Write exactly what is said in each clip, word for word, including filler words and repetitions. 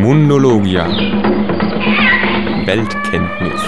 Mundologia. Weltkenntnis.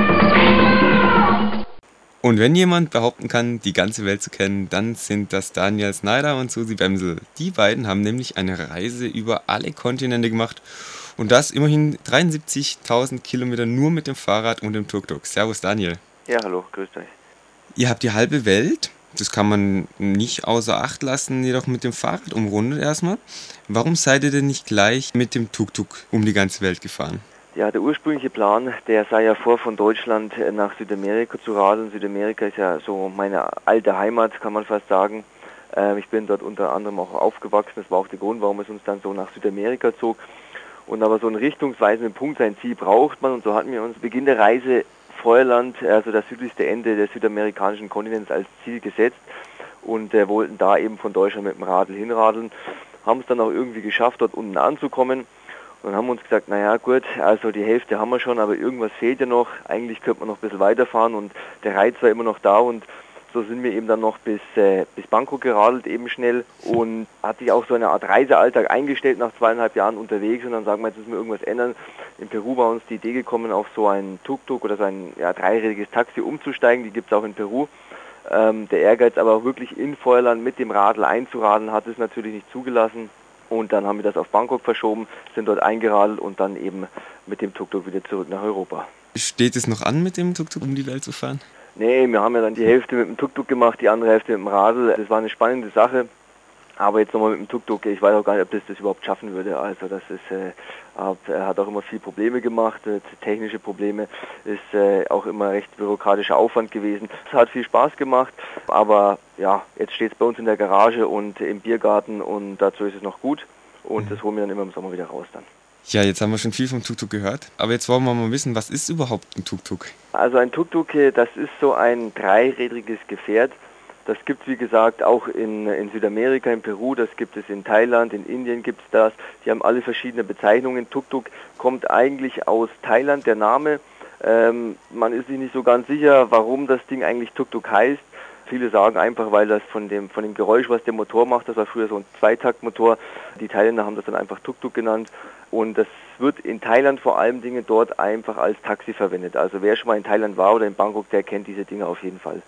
Und wenn jemand behaupten kann, die ganze Welt zu kennen, dann sind das Daniel Snyder und Susi Bemsel. Die beiden haben nämlich eine Reise über alle Kontinente gemacht und das immerhin dreiundsiebzigtausend Kilometer nur mit dem Fahrrad und dem Tuk-Tuk. Servus Daniel. Ja, hallo, grüßt euch. Ihr habt die halbe Welt, das kann man nicht außer Acht lassen, jedoch mit dem Fahrrad umrundet erstmal. Warum seid ihr denn nicht gleich mit dem Tuk-Tuk um die ganze Welt gefahren? Ja, der ursprüngliche Plan, der sah ja vor, von Deutschland nach Südamerika zu radeln. Südamerika ist ja so meine alte Heimat, kann man fast sagen. Ähm, ich bin dort unter anderem auch aufgewachsen. Das war auch der Grund, warum es uns dann so nach Südamerika zog. Und aber so einen richtungsweisenden Punkt, sein Ziel braucht man. Und so hatten wir uns Beginn der Reise Feuerland, also das südlichste Ende des südamerikanischen Kontinents, als Ziel gesetzt. Und äh, wollten da eben von Deutschland mit dem Radl hinradeln. Haben es dann auch irgendwie geschafft, dort unten anzukommen. Und haben uns gesagt, naja gut, also die Hälfte haben wir schon, aber irgendwas fehlt ja noch. Eigentlich könnte man noch ein bisschen weiterfahren und der Reiz war immer noch da und so sind wir eben dann noch bis, äh, bis Bangkok geradelt, eben schnell. Und hat sich auch so eine Art Reisealltag eingestellt nach zweieinhalb Jahren unterwegs und dann sagen wir, jetzt müssen wir irgendwas ändern. In Peru war uns die Idee gekommen, auf so ein Tuk-Tuk oder so ein ja, dreirädiges Taxi umzusteigen, die gibt es auch in Peru. Ähm, der Ehrgeiz aber auch wirklich in Feuerland mit dem Radl einzuradeln, hat es natürlich nicht zugelassen. Und dann haben wir das auf Bangkok verschoben, sind dort eingeradelt und dann eben mit dem Tuk-Tuk wieder zurück nach Europa. Steht es noch an, mit dem Tuk-Tuk um die Welt zu fahren? Nee, wir haben ja dann die Hälfte mit dem Tuk-Tuk gemacht, die andere Hälfte mit dem Radl. Das war eine spannende Sache. Aber jetzt nochmal mit dem Tuk-Tuk, ich weiß auch gar nicht, ob das das überhaupt schaffen würde. Also das ist, äh, er hat auch immer viel Probleme gemacht, äh, technische Probleme, ist äh, auch immer recht bürokratischer Aufwand gewesen. Es hat viel Spaß gemacht, aber ja, jetzt steht es bei uns in der Garage und im Biergarten und dazu ist es noch gut und mhm. das holen wir dann immer im Sommer wieder raus dann. Ja, jetzt haben wir schon viel vom Tuk-Tuk gehört, aber jetzt wollen wir mal wissen, was ist überhaupt ein Tuk-Tuk? Also ein Tuk-Tuk, das ist so ein dreirädriges Gefährt. Das gibt es, wie gesagt, auch in, in Südamerika, in Peru, das gibt es in Thailand, in Indien gibt es das. Die haben alle verschiedene Bezeichnungen. Tuk-Tuk kommt eigentlich aus Thailand, der Name. Ähm, man ist sich nicht so ganz sicher, warum das Ding eigentlich Tuk-Tuk heißt. Viele sagen einfach, weil das von dem, von dem Geräusch, was der Motor macht, das war früher so ein Zweitaktmotor. Die Thailänder haben das dann einfach Tuk-Tuk genannt. Und das wird in Thailand vor allem Dinge dort einfach als Taxi verwendet. Also wer schon mal in Thailand war oder in Bangkok, der kennt diese Dinge auf jeden Fall.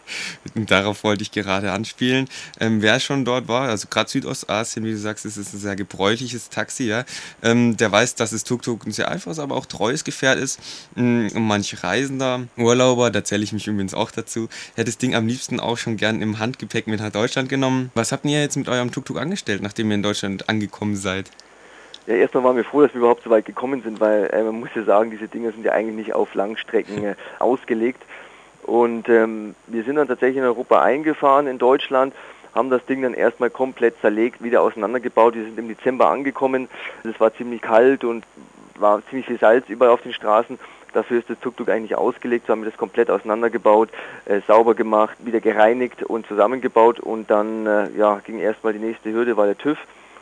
Darauf wollte ich gerade anspielen. Ähm, wer schon dort war, also gerade Südostasien, wie du sagst, ist es ein sehr gebräuchliches Taxi, ja. Ähm, der weiß, dass es Tuk-Tuk ein sehr einfaches, aber auch treues Gefährt ist. Und manch Reisender, Urlauber, da zähle ich mich übrigens auch dazu, hätte das Ding am liebsten auch schon gern im Handgepäck mit nach Deutschland genommen. Was habt ihr jetzt mit eurem Tuk-Tuk angestellt, nachdem ihr in Deutschland angekommen seid? Ja, erstmal waren wir froh, dass wir überhaupt so weit gekommen sind, weil äh, man muss ja sagen, diese Dinge sind ja eigentlich nicht auf Langstrecken äh, ausgelegt. Und ähm, wir sind dann tatsächlich in Europa eingefahren, in Deutschland, haben das Ding dann erstmal komplett zerlegt, wieder auseinandergebaut. Wir sind im Dezember angekommen, es war ziemlich kalt und war ziemlich viel Salz überall auf den Straßen. Dafür ist das Tuk-Tuk eigentlich ausgelegt, so haben wir das komplett auseinandergebaut, äh, sauber gemacht, wieder gereinigt und zusammengebaut und dann äh, ja, ging erstmal die nächste Hürde, war der TÜV.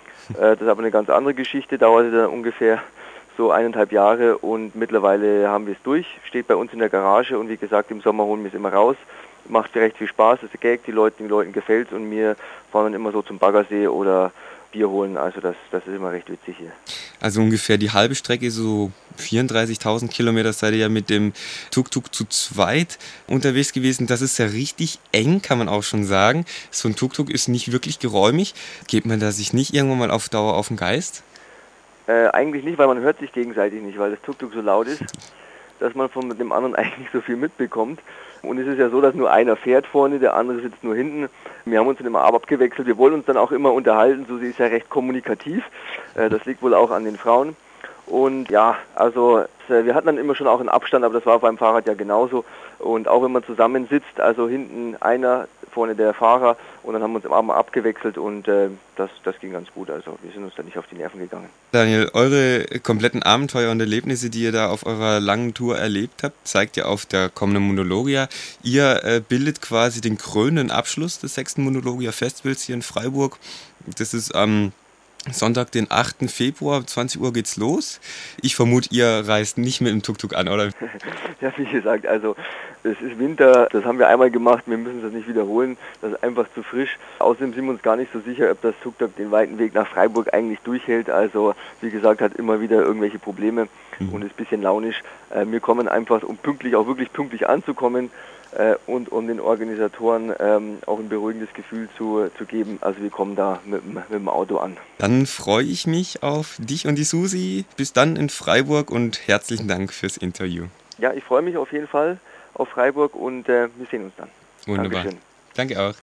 Das ist aber eine ganz andere Geschichte, dauerte dann ungefähr so eineinhalb Jahre und mittlerweile haben wir es durch, steht bei uns in der Garage und wie gesagt, im Sommer holen wir es immer raus, macht recht viel Spaß, es ist Gag, die Leute, den Leuten gefällt und wir fahren dann immer so zum Baggersee oder Bier holen, also das, das ist immer recht witzig hier. Also ungefähr die halbe Strecke, so vierunddreißigtausend Kilometer, seid ihr ja mit dem Tuk-Tuk zu zweit unterwegs gewesen. Das ist ja richtig eng, kann man auch schon sagen. So ein Tuk-Tuk ist nicht wirklich geräumig. Geht man da sich nicht irgendwann mal auf Dauer auf den Geist? Äh, eigentlich nicht, weil man hört sich gegenseitig nicht, weil das Tuk-Tuk so laut ist, dass man von dem anderen eigentlich nicht so viel mitbekommt. Und es ist ja so, dass nur einer fährt vorne, der andere sitzt nur hinten. Wir haben uns dann immer abgewechselt. Wir wollen uns dann auch immer unterhalten. So, sie ist ja recht kommunikativ. Das liegt wohl auch an den Frauen. Und ja, also wir hatten dann immer schon auch einen Abstand, aber das war beim Fahrrad ja genauso. Und auch wenn man zusammensitzt, also hinten einer, vorne der Fahrer und dann haben wir uns im Abend abgewechselt und äh, das, das ging ganz gut. Also wir sind uns da nicht auf die Nerven gegangen. Daniel, eure kompletten Abenteuer und Erlebnisse, die ihr da auf eurer langen Tour erlebt habt, zeigt ihr auf der kommenden Mundologia. Ihr äh, bildet quasi den krönenden Abschluss des sechsten Mundologia Festivals hier in Freiburg. Das ist am Sonntag, den achten Februar, zwanzig Uhr geht's los. Ich vermute, ihr reist nicht mit dem Tuk-Tuk an, oder? Ja, wie gesagt, also es ist Winter, das haben wir einmal gemacht, wir müssen das nicht wiederholen, das ist einfach zu frisch. Außerdem sind wir uns gar nicht so sicher, ob das Tuk-Tuk den weiten Weg nach Freiburg eigentlich durchhält. Also wie gesagt, hat immer wieder irgendwelche Probleme mhm. und ist ein bisschen launisch. Äh, wir kommen einfach, um pünktlich, auch wirklich pünktlich anzukommen, Äh, und um den Organisatoren ähm, auch ein beruhigendes Gefühl zu, zu geben. Also wir kommen da mit, mit dem Auto an. Dann freue ich mich auf dich und die Susi. Bis dann in Freiburg und herzlichen Dank fürs Interview. Ja, ich freue mich auf jeden Fall auf Freiburg und äh, wir sehen uns dann. Wunderbar. Dankeschön. Danke auch.